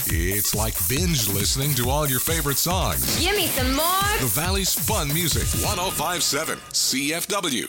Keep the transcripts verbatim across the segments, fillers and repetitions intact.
It's like binge listening to all your favorite songs. Give me some more. The Valley's Fun Music, one oh five point seven C F W.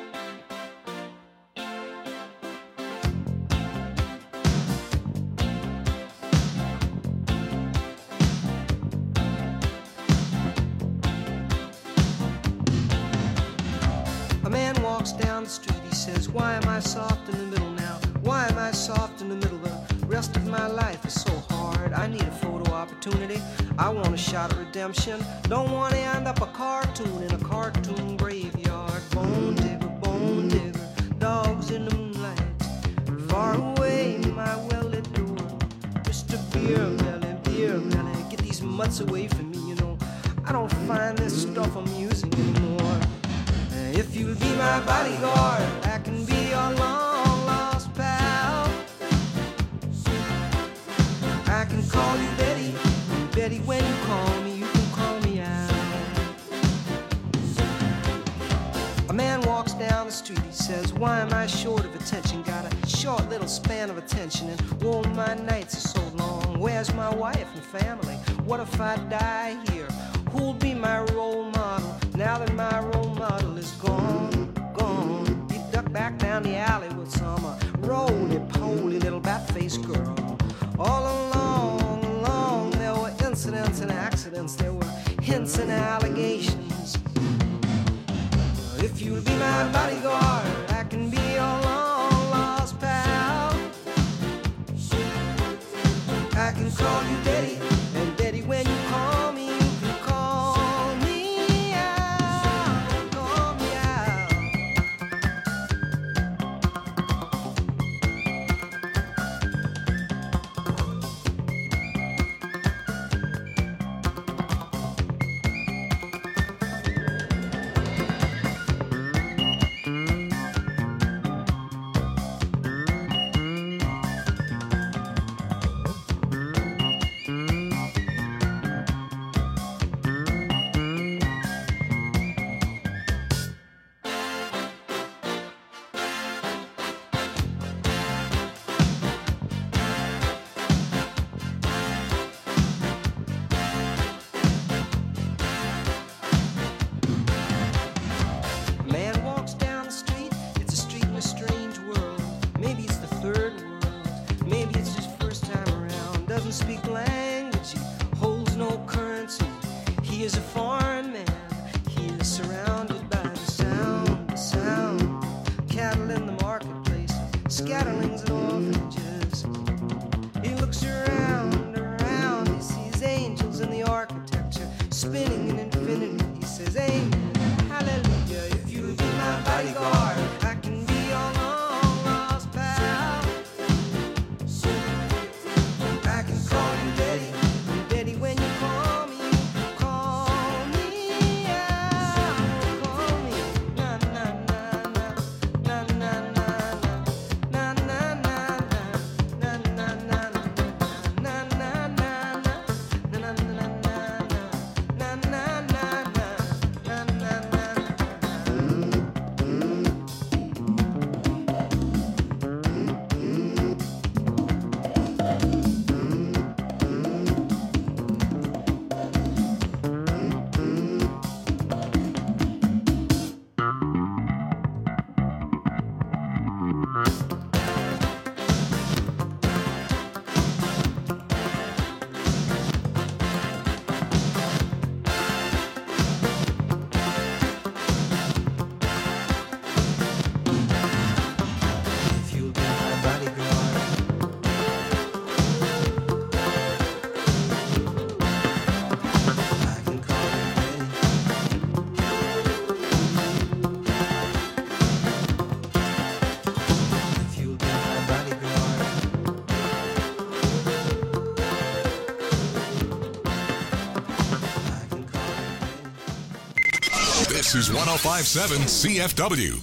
A man walks down the street, he says, why am I soft in the middle now? Why am I soft in the middle? The rest of my life is so hard. I need a photo opportunity. I want a shot at redemption. Don't want to end up a cartoon in a cartoon graveyard. Bone digger, bone digger, dogs in the moonlight. Far away, my well-lit door. Mister Beer Melly, Beer Melly, get these mutts away from me, you know. I don't find this stuff amusing anymore. If you'll be my bodyguard, I can be your long-lost pal. I can call you Betty, and Betty, when you call me, you can call me out. A man walks down the street, he says, why am I short of attention? Got a short little span of attention, and oh, my nights are so long. Where's my wife and family? What if I die here? Who'll be my role model now that my role model is gone, gone? He ducked back down the alley with some uh, roly-poly little bat-faced girl. All along, along, there were incidents and accidents. There were hints and allegations. If you'll be my bodyguard, I can be your long-lost pal. I can call you Betty, and Betty, when you call me, This is one oh five point seven C F W.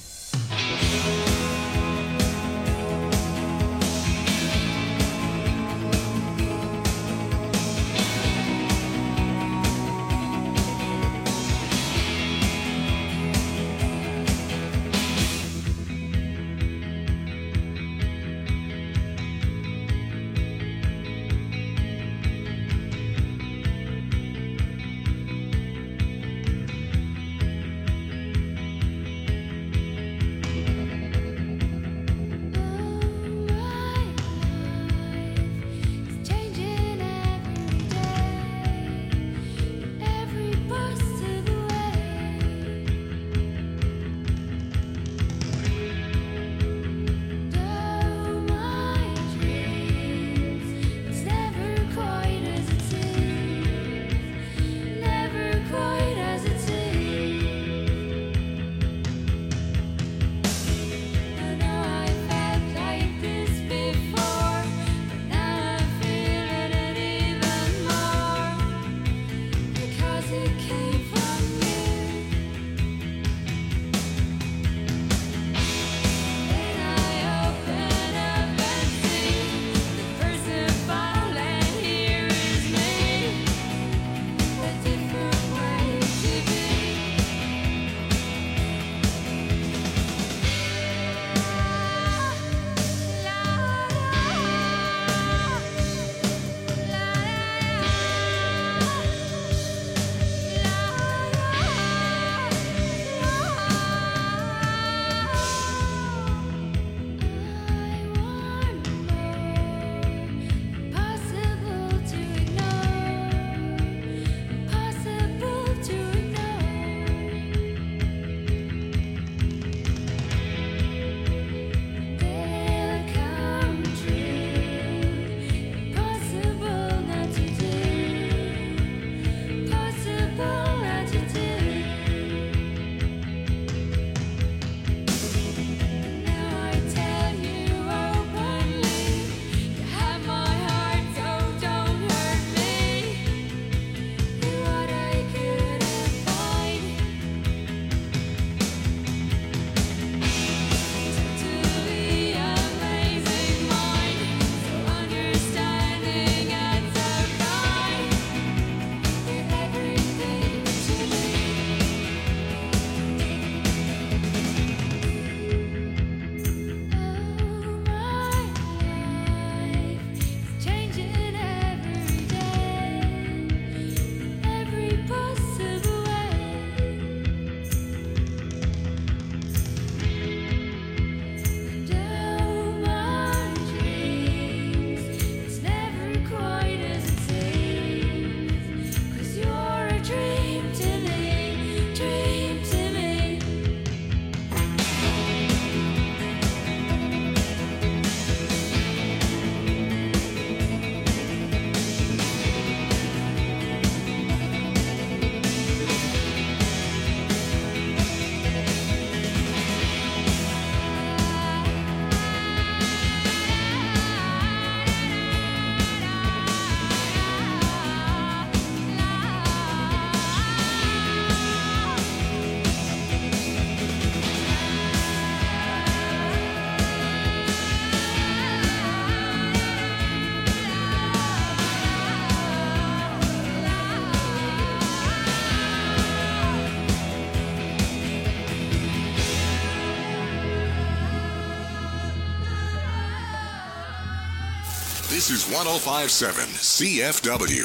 This is one oh five point seven C F W.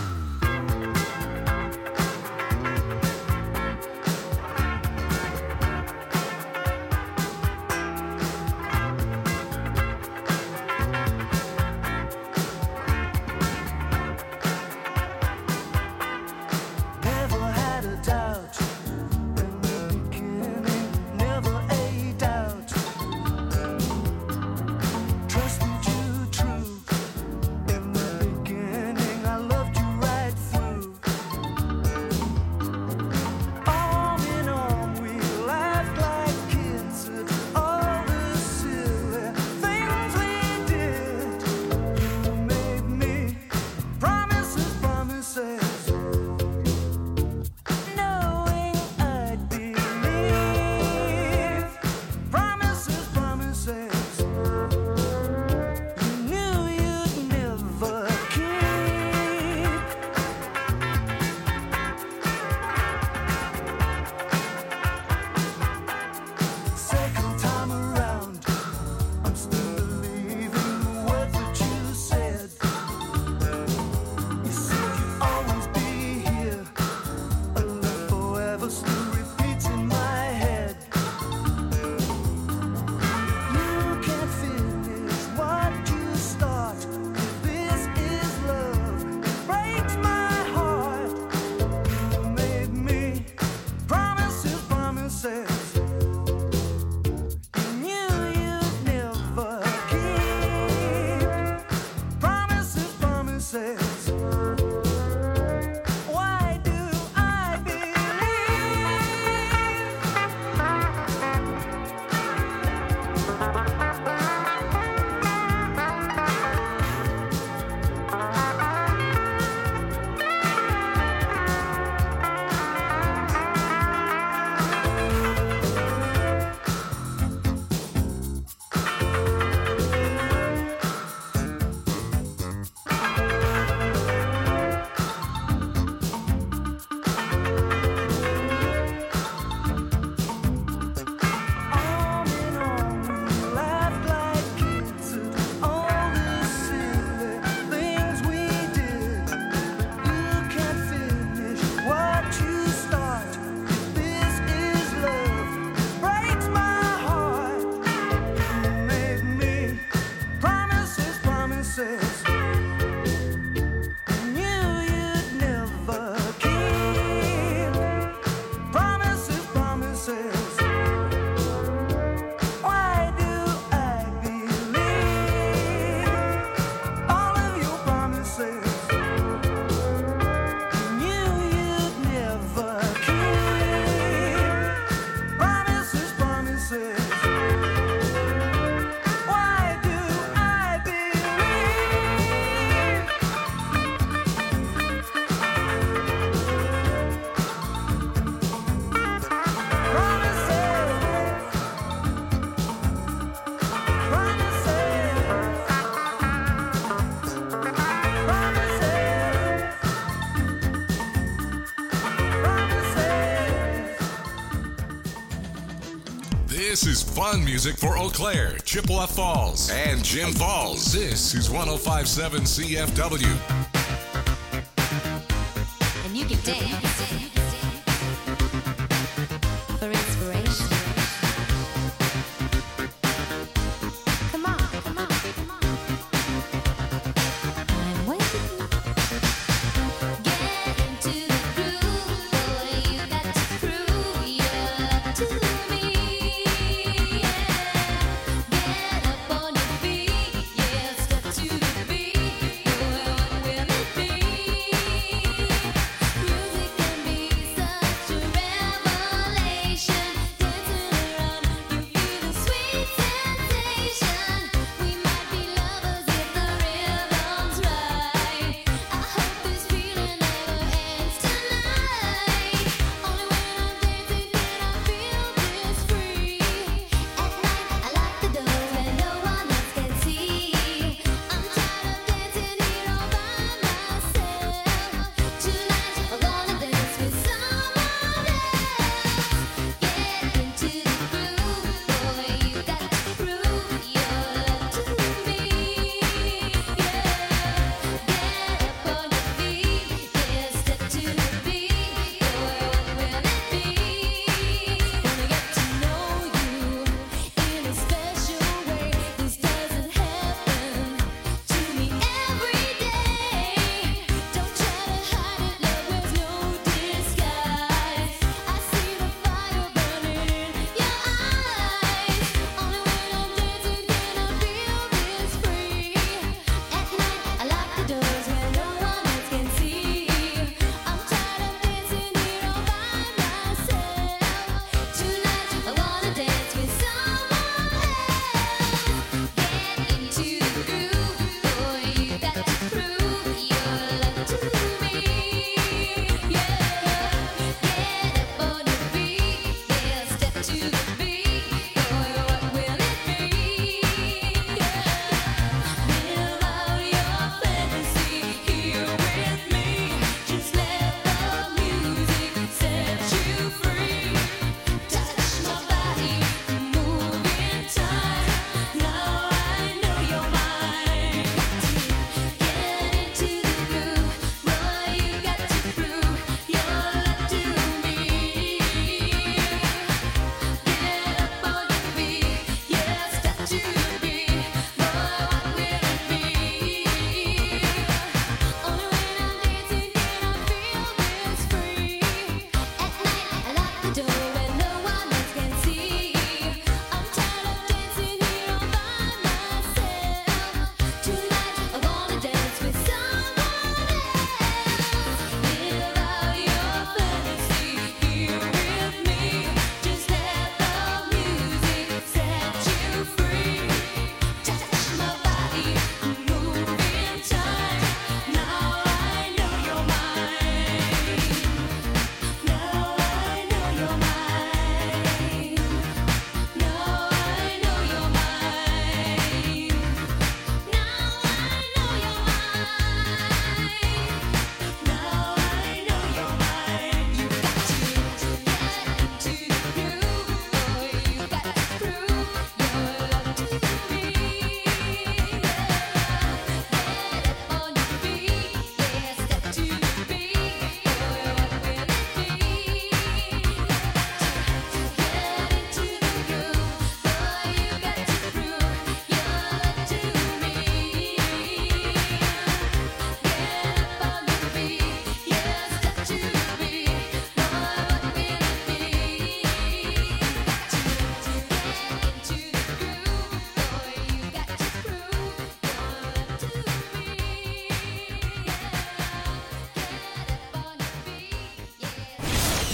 This is fun music for Eau Claire, Chippewa Falls, and Jim Falls. This is one oh five point seven C F W. And you can dance for inspiration. Come on, come on, come on. I'm waiting. Get into the groove, boy. You got to prove your love to me. Get up on your feet, yeah. Step to the beat, boy. What will it be? Music can be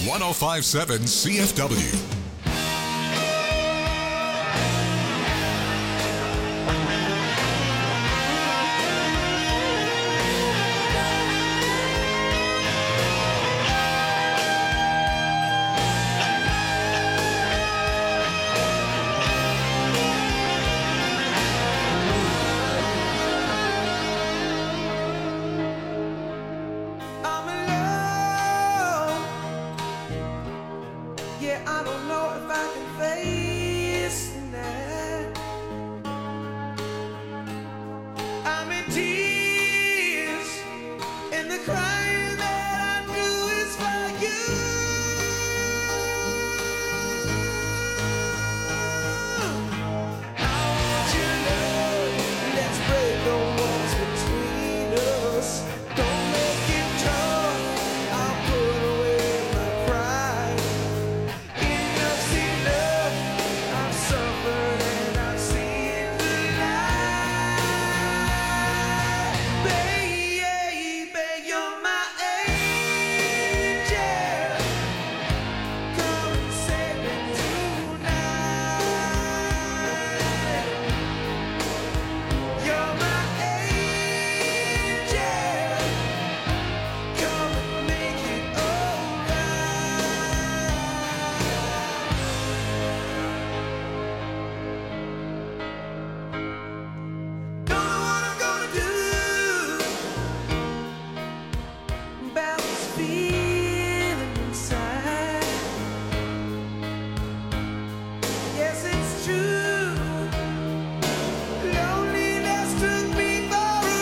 one oh five point seven C F W. I'm alone. Yeah, I don't know if I can face the night. I'm in tears, and the crying that I do is for you. I want your love. Let's break the walls between us. Don't make it tough. I'll put away my pride. Enough's enough. I've suffered and I've seen the light. Baby, you're my angel. Come and save me tonight. You're my angel. Come and make it alright. Don't know what I'm gonna do about this feeling inside. Yes, it's true. Loneliness took me for a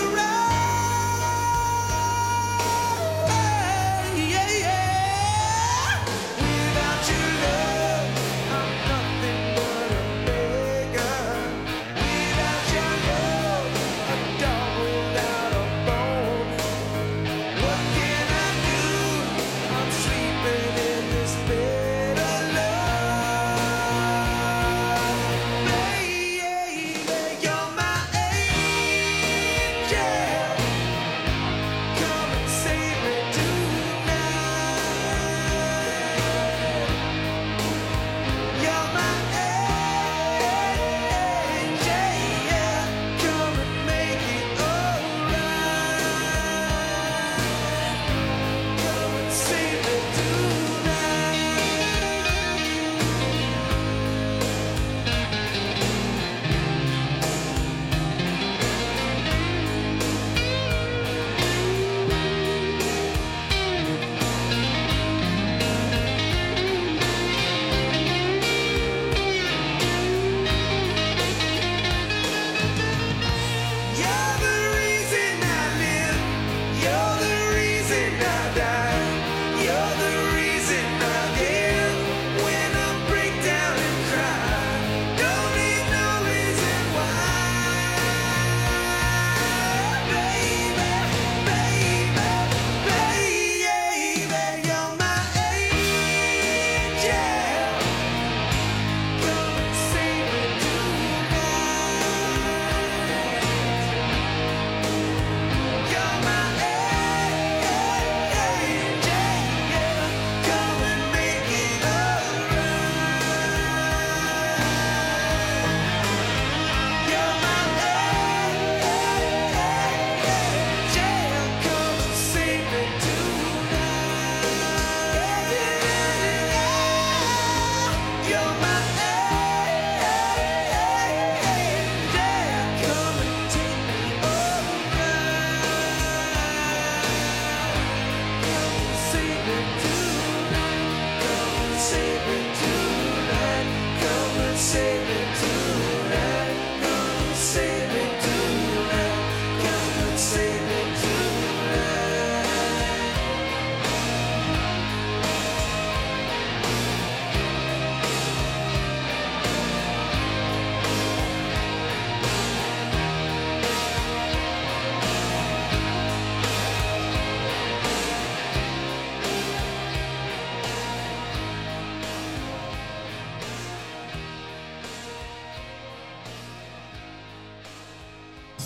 ride. Yeah, yeah. Without your love, I'm nothing but a beggar. Without your love, a dog without a bone. What can I do? I'm sleeping in this bed alone. Baby, you're my angel. Come and save me tonight. You're my angel. Come and make it alright. Come and save me You're the reason I live. You're the reason I die. You're the reason I live. When I break down and cry, don't need no reason why. Baby, baby, baby, you're my angel. Come and save me tonight. You're my angel. Come and make it alright. You're my angel. Come and save me tonight. You're my angel. Come and take me alright. Come and save me tonight. Come and save me tonight. Come and save me tonight. Come and save me tonight. Come and save me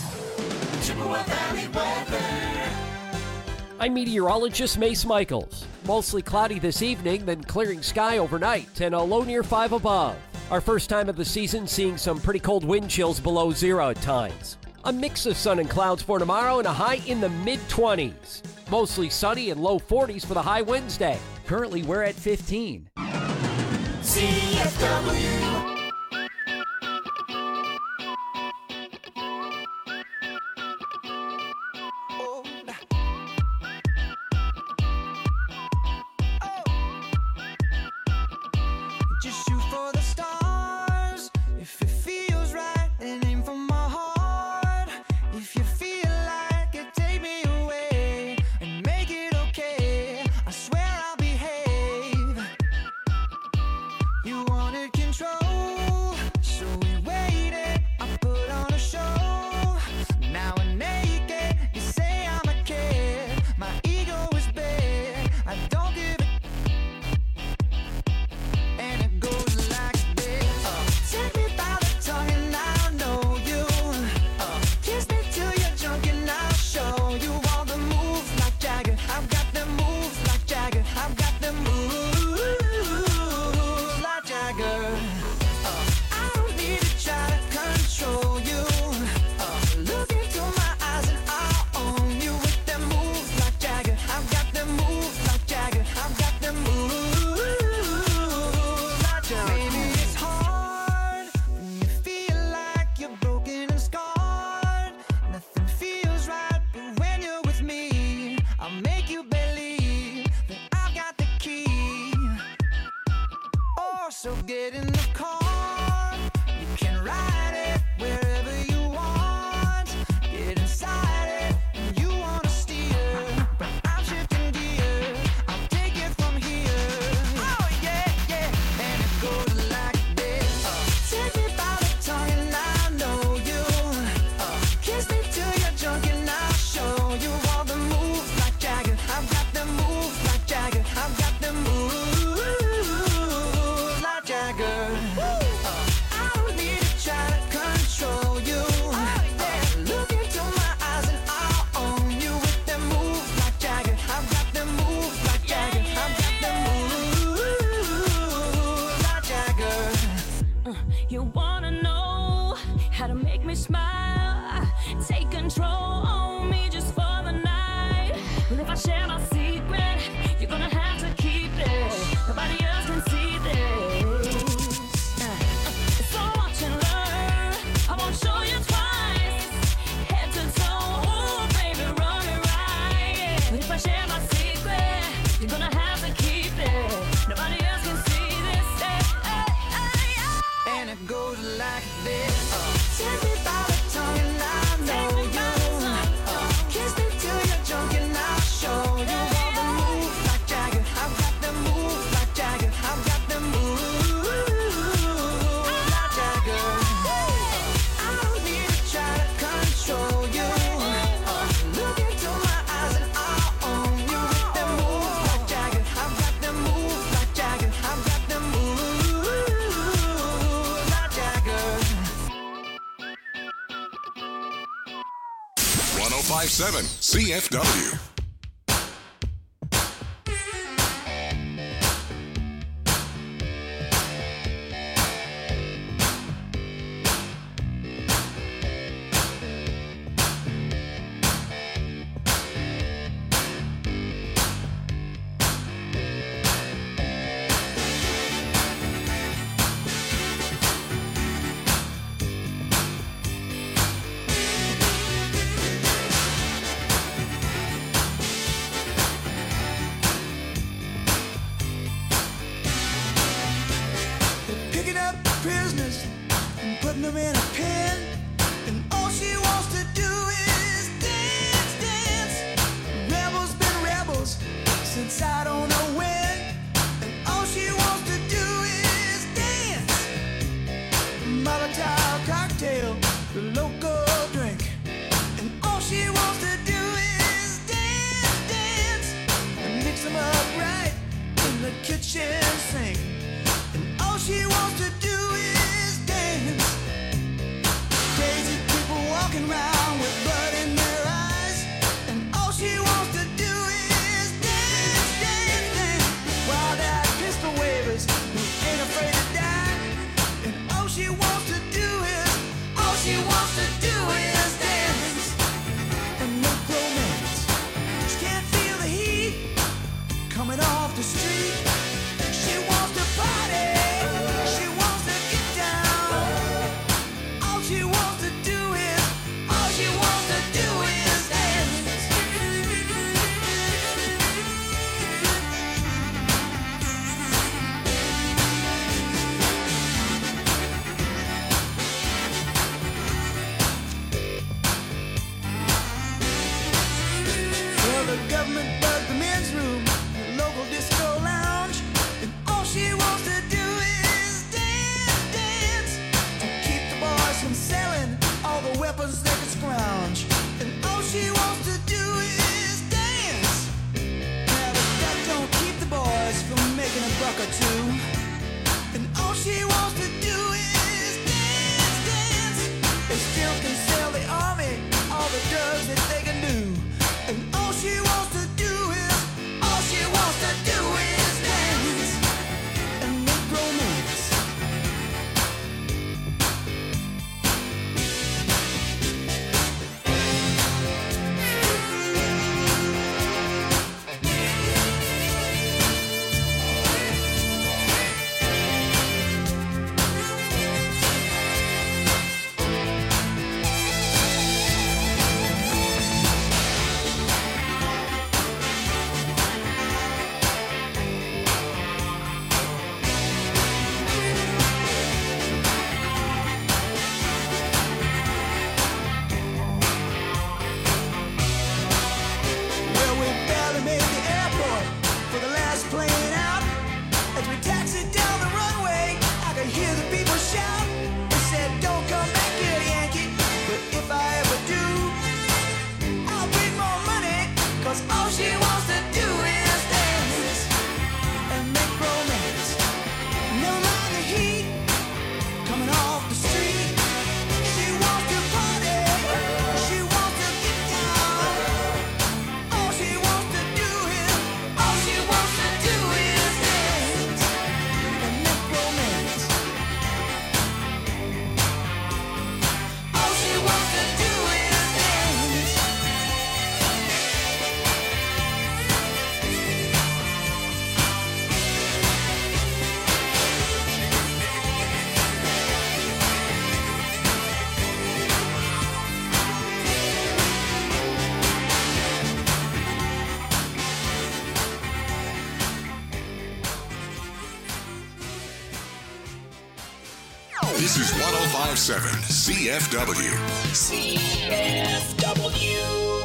I'm meteorologist Mace Michaels. Mostly cloudy this evening, then clearing sky overnight, and a low near five above. Our first time of the season seeing some pretty cold wind chills below zero at times. A mix of sun and clouds for tomorrow and a high in the mid-twenties. Mostly sunny and low forties for the high Wednesday. Currently, we're at fifteen. C F W. Just shoot for the stars if it feels right, and aim for my heart. If you feel like it, take me away and make it okay. I swear I'll behave. You wanted control, so we waited. I put on a show. Now we're naked. You say I'm a kid. My ego is big. I don't give a and it goes like this. Uh, take me by the tongue and I'll know you. Uh, kiss me till you're drunk and I'll show you all the moves like Jagger. I've got the moves like Jagger. I've got the moves like Jagger. Uh, I don't need to try to control you. Uh, look into my eyes and I'll own you with them moves like Jagger. I've got the moves like Jagger. I've got the moves. Maybe it's hard when you feel like you're broken and scarred. Nothing feels right, but when you're with me, I'll make you believe that I've got the key. Oh, so get in the car. You can ride it wherever you want. Get inside it and you wanna steer, but I'm shifting gears. I'll take it from here. Oh yeah, yeah, and it goes like this. Uh, take me by the tongue and I know you. Uh, kiss me till you're drunk and I'll show you all the moves like Jagger. I've got the moves like Jagger. I've got the moves like Jagger. Uh, I don't need to try to control you. Uh, look into my eyes and I'll own you with them moves like Jagger. I've got the moves like Jagger. I've got the moves like Jagger. You wanna know how to make me smile? Take control on me just for the night. Well, if I share my secret, you're gonna have to keep it. Nobody else can see this. Uh, So watch and learn. I won't show you twice. Head to toe, ooh, baby, run it right. But if I share my secret, you're gonna have to keep it. Nobody else can see this. Hey, hey, hey, hey. And it goes like this. Uh, take me by the tongue and I know you. Uh, kiss me till you're drunk and I'll show you all the moves like Jagger. I've got the moves like Jagger. I've got the moves like Jagger. Uh, I don't need to try to control you. Uh, look into my eyes and I'll own you with the moves like Jagger. I've got the moves like Jagger. I've got the moves like Jagger. one oh five point seven C F W. This is one oh five point seven C F W. C F W.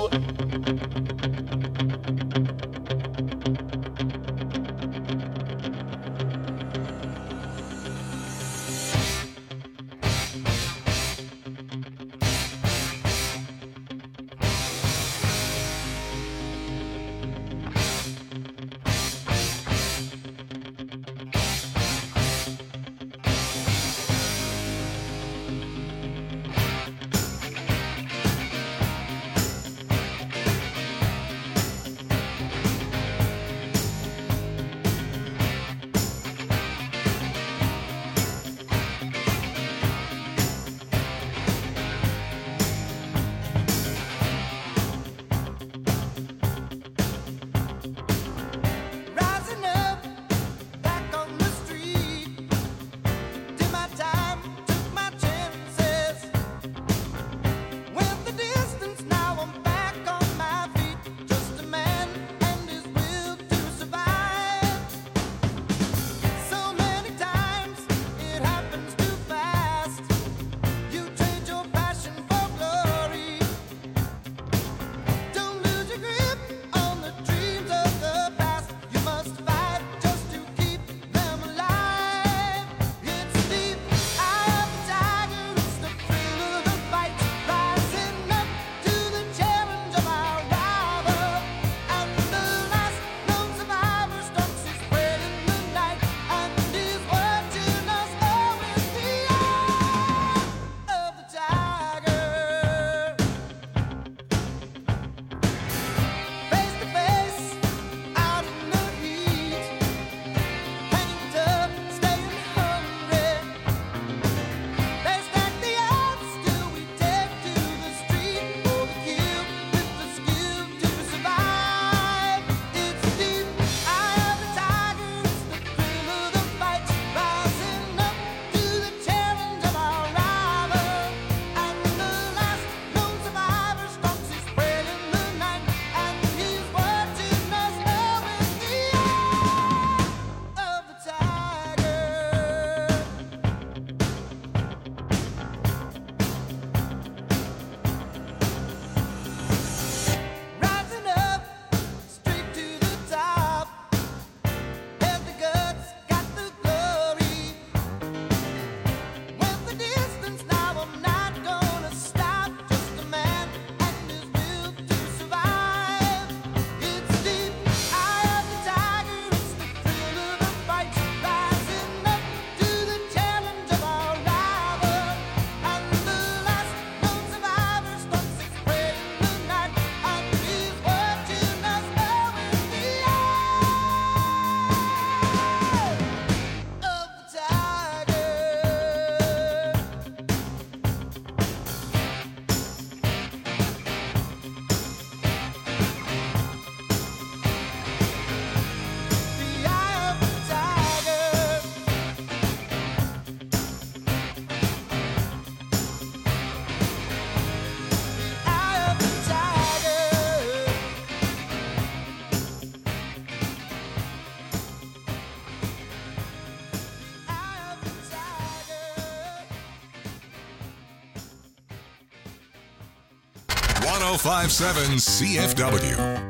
one oh five point seven C F W.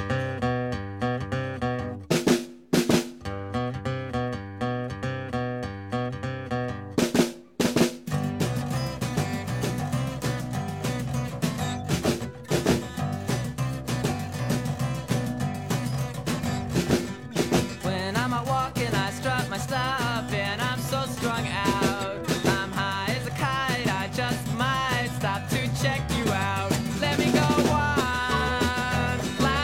When I'm out walking, I strut my stuff, and I'm so strung out. I'm high as a kite, I just might stop to check you out. Let me go one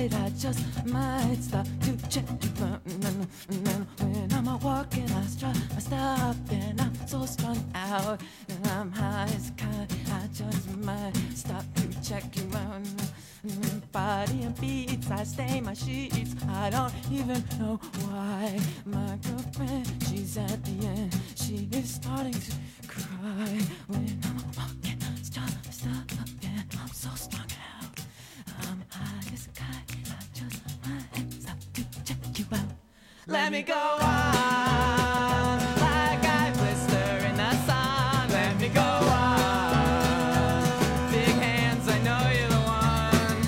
night, I just might stop to check you out. And then, and then when I'm out walking, I strut, I stop, and I'm so strung out. And I'm high as a kite, I just might stop to check you out. And then body and beats, I stain my sheets. I don't even know why. My girlfriend, she's at the end. She is starting to cry when I'm walking, stop, stop, and I'm so strung out. I'm high as a kite, I just might stop to check you out. Let me go on, like I blister in the sun. Let me go on, big hands, I know you're the one.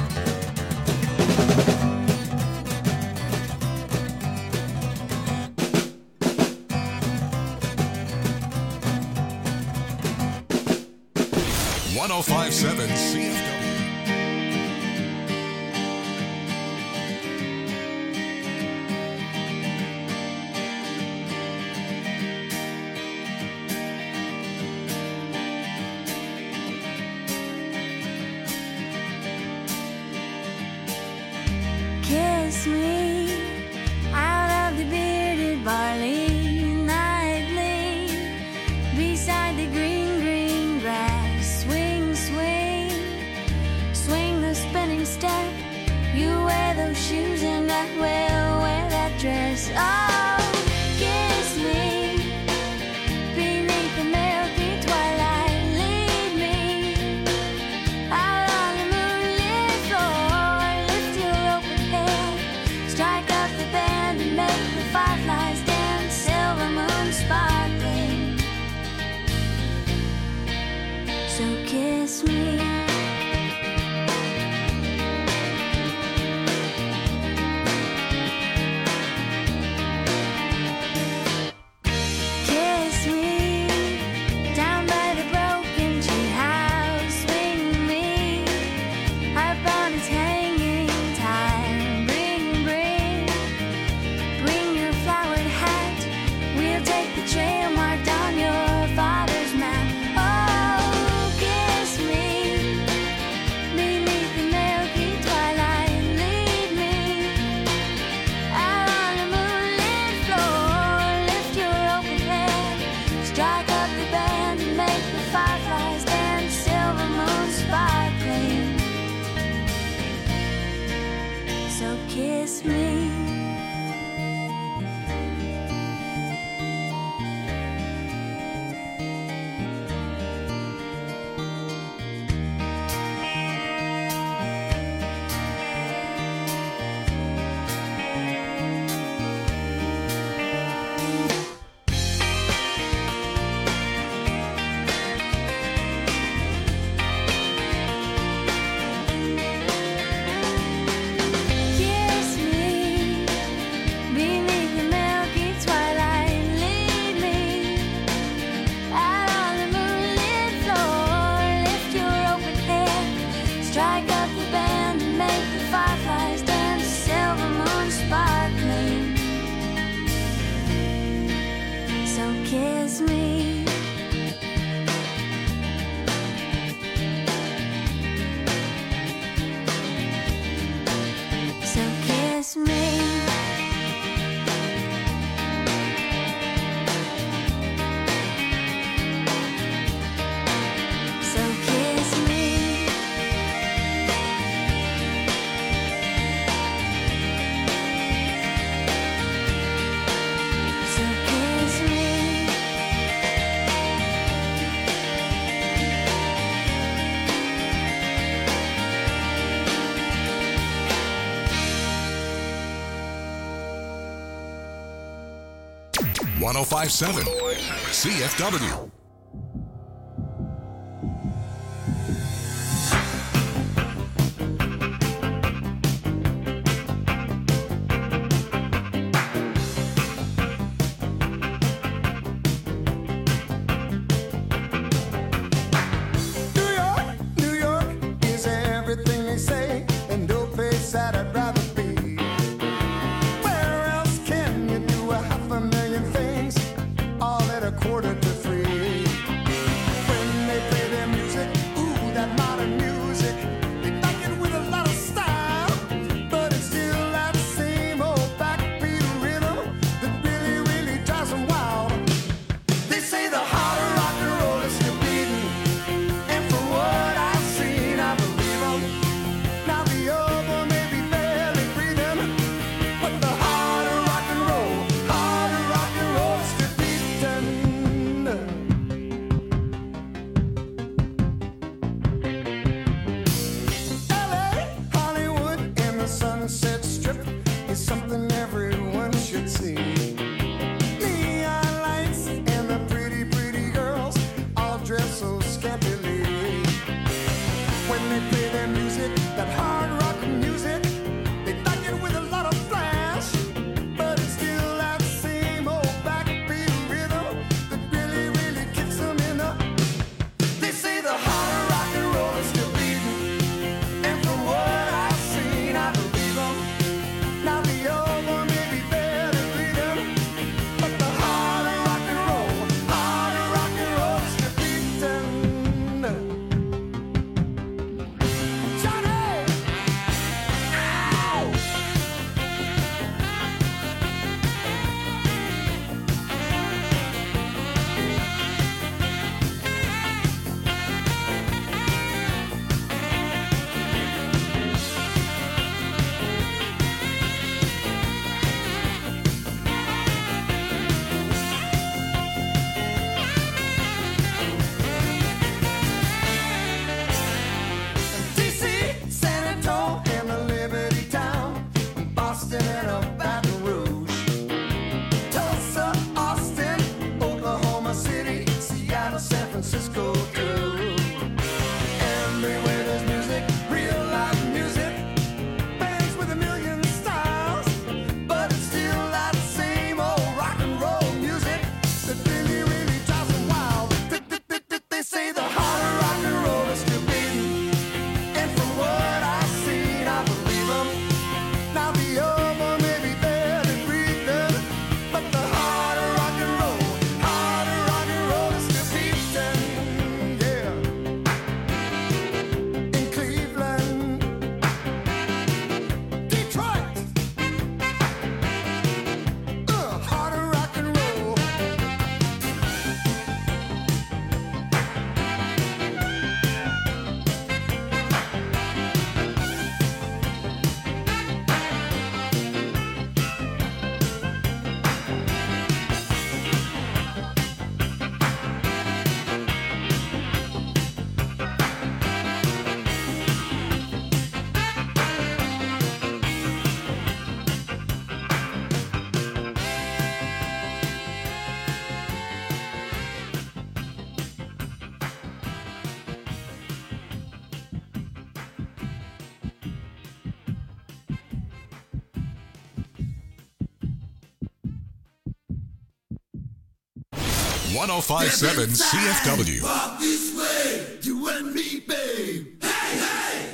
one oh five point seven C F W. Kiss me out of the bearded barley nightly, beside the green, green grass. Swing, swing, swing the spinning step. You wear those shoes and I will wear that dress. Oh, kiss me beneath the milky twilight. Lead me out on the moonlit floor. Lift your open head, strike up the band and make the fireflies dance. Silver moon sparkling. So kiss me. Kiss me down by the broken tree house. Swing me up on its hanging time. Bring, bring, bring your flowered hat. We'll take the trail marked on your father's map. Oh, kiss me beneath the milky twilight. Lead me out on the moonlit floor. Lift your open head, strike up the band and make the fireflies dance. Silver moon sparkling. So kiss me. Kiss me beneath the milky twilight. Lead me out on the moonlit floor. Lift your open head, strike up the band and make the fireflies dance. Silver moon sparkling. So kiss me. So kiss me. So kiss me. So kiss me. one oh five point seven C F W. New York, New York is everything they say, and no place that I'd rather be. Where else can you do a half a million things, all at a quarter to three? When they play their music, ooh, that modern music, they like it with a lot of style, but one oh five point seven C F W. Walk this way, you and me, babe. Hey, hey!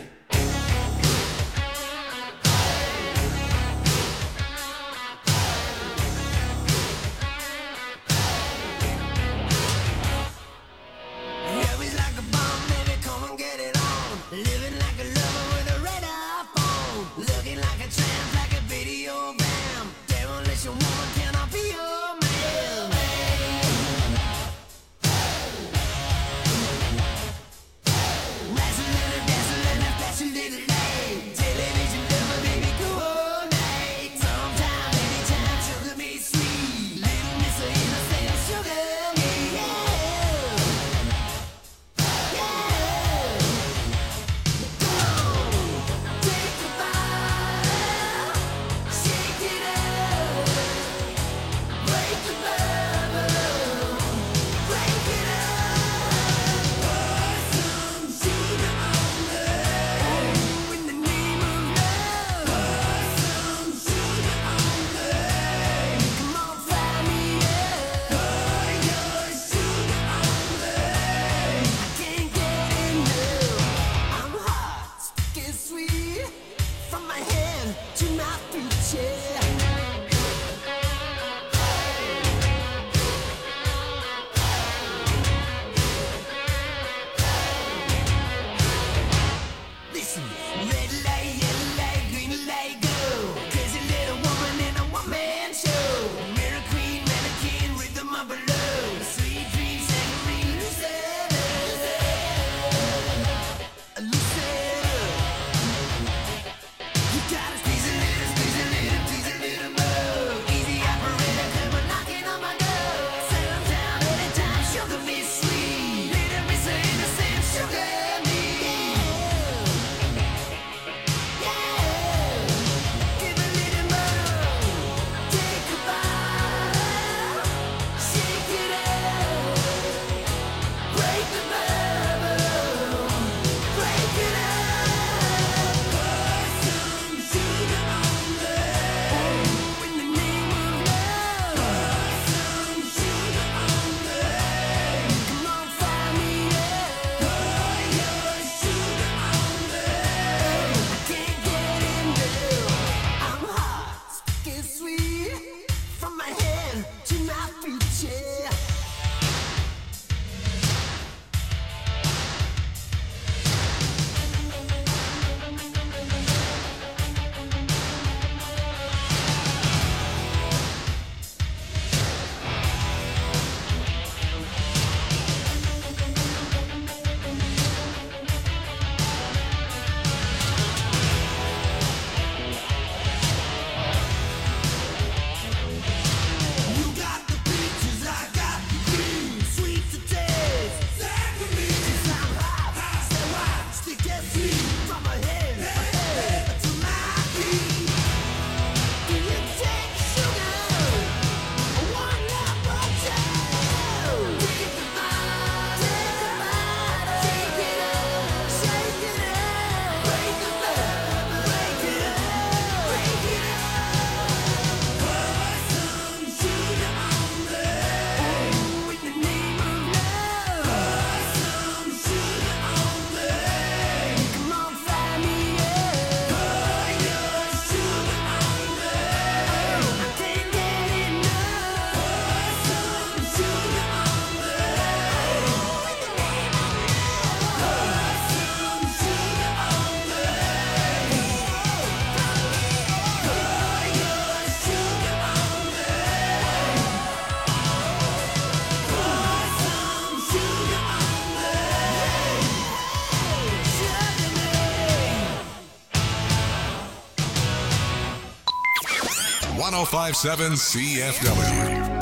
one oh five point seven C F W.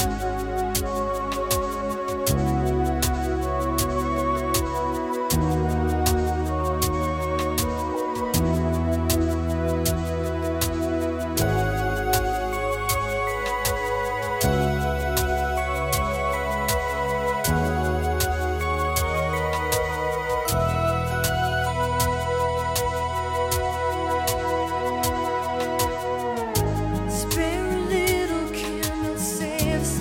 Spare a little candle, save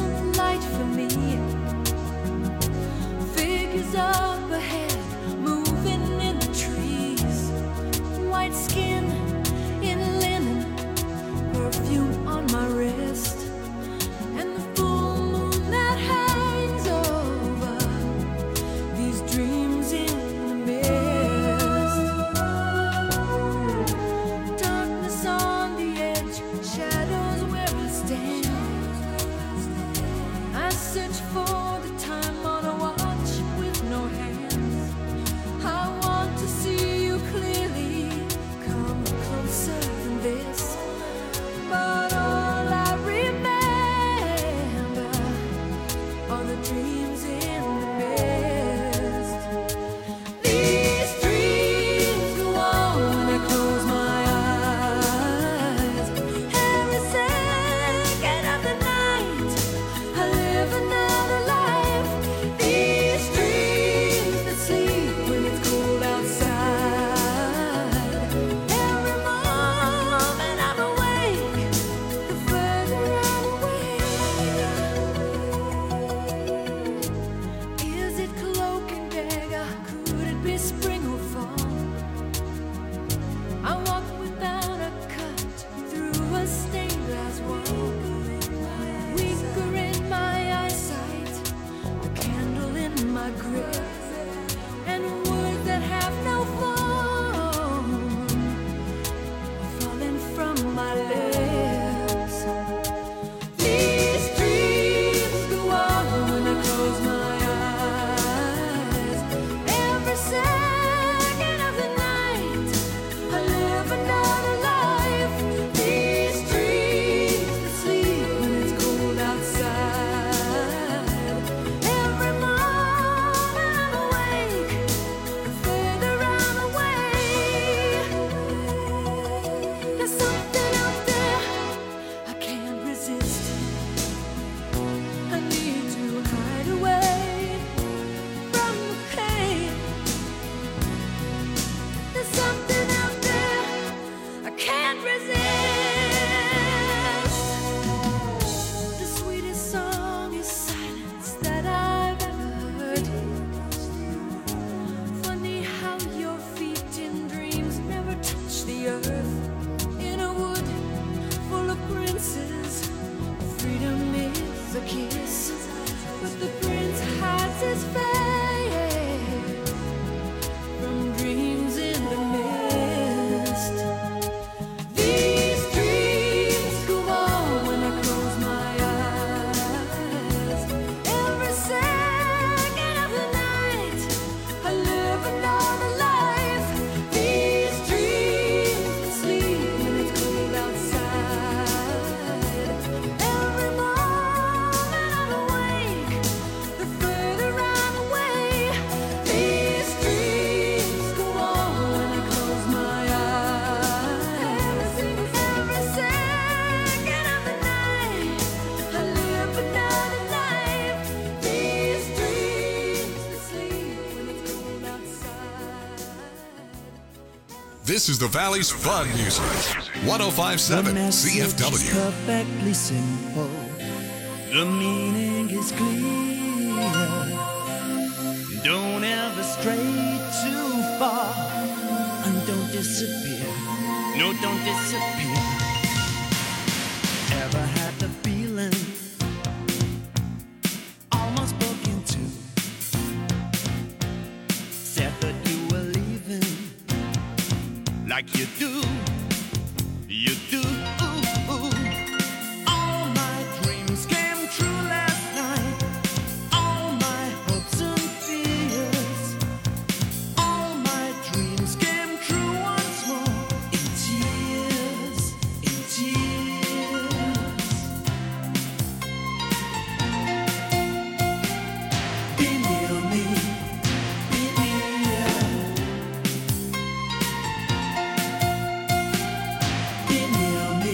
search for the time on a watch with no hands. I want to see you clearly, come closer than this. But all I remember are the dreams in the mist. These dreams go on when I close my eyes. Every second of the night, I live another life. These dreams that sleep when it's cold outside. Every moment I'm awake, the further I'm away. Is it cloak and dagger? Could it be spring or fall? I walk without a cut through a stained glass wall. Weaker in my eyesight, the candle in my grip, and words that have no form are falling from my lips. These dreams go on when I close my eyes. Every second of the night, I live another life. These dreams that sleep when it's cold outside. Every moment I'm awake, the further I'm away. There's something out there I can't resist. I need to hide away from the pain. There's something out there I can't resist. The sweetest song is silence that I've ever heard. Funny how your feet in dreams never touch the earth. In a wood full of princes, freedom is a kiss, but the prince hides his face from dreams in the mist. These dreams go on when I close my eyes. Every second of the night, I live another life. These dreams that sleep when it's cold outside. Every moment I'm awake, the further I'm away. These dreams go on when I close my eyes. Every second of the night, I live another life. These dreams that sleep when it's cold outside. This is the Valley's fun music. one oh five point seven C F W. The message is perfectly simple. The meaning is clear. Don't ever stray too far, and don't disappear. No, don't disappear. Ever had the feeling almost broke into? Said that you were leaving, like you do, you do. All my dreams came true last night. All my hopes and fears. All my dreams came true once more. In tears, in tears. Be near me, be near. Be near me.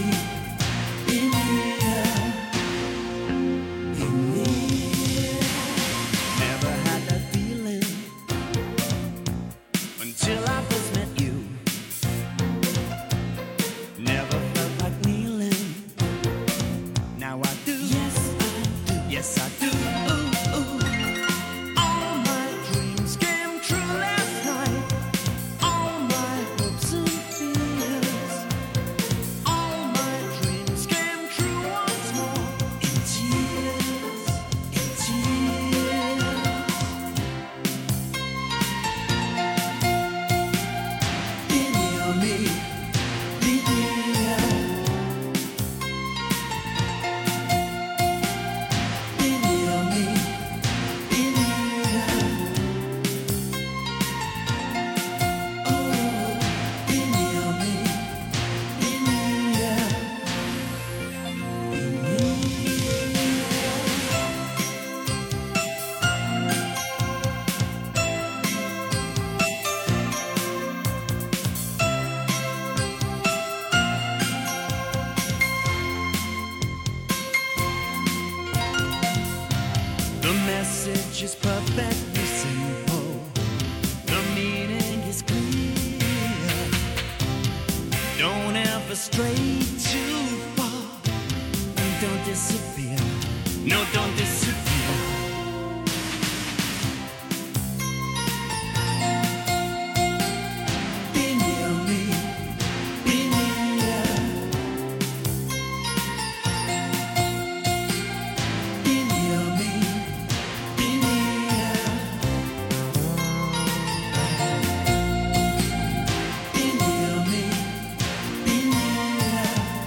The message is perfectly simple. The meaning is clear. Don't ever stray too far. And don't disappear. No, don't disappear. Be near me. Be near. Be near me. Be near. Be near me. Be near.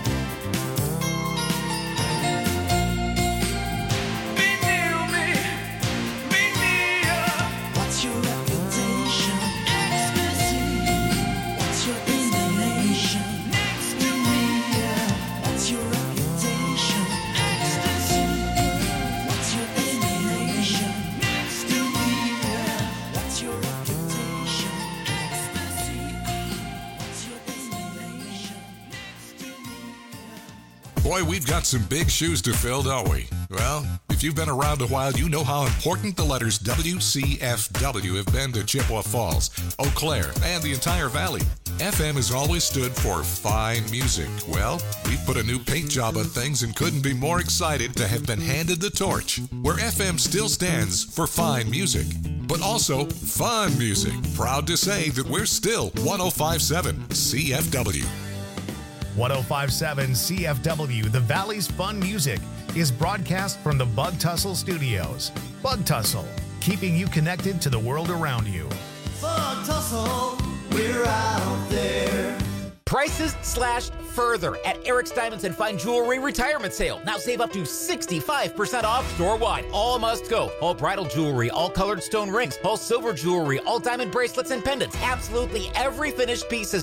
Be near me. Be near. What's your reputation? Ecstasy. What's your destination? Next to me. What's your reputation? Ecstasy. What's your destination? Next to me. What's your reputation? Ecstasy. What's your destination? Next to me. Boy, we've got some big shoes to fill, don't we? Well, if you've been around a while, you know how important the letters W C F W have been to Chippewa Falls, Eau Claire, and the entire valley. F M has always stood for fine music. Well, we put a new paint job on things and couldn't be more excited to have been handed the torch, where F M still stands for fine music, but also fun music. Proud to say that we're still one oh five point seven C F W. one oh five point seven C F W, the Valley's Fun Music, is broadcast from the Bug Tussle Studios. Bug Tussle, keeping you connected to the world around you. Bug Tussle, we're out there. Prices slashed further at Eric's Diamonds and Fine Jewelry Retirement Sale. Now save up to sixty-five percent off store-wide. All must go. All bridal jewelry, all colored stone rings, all silver jewelry, all diamond bracelets and pendants. Absolutely every finished piece is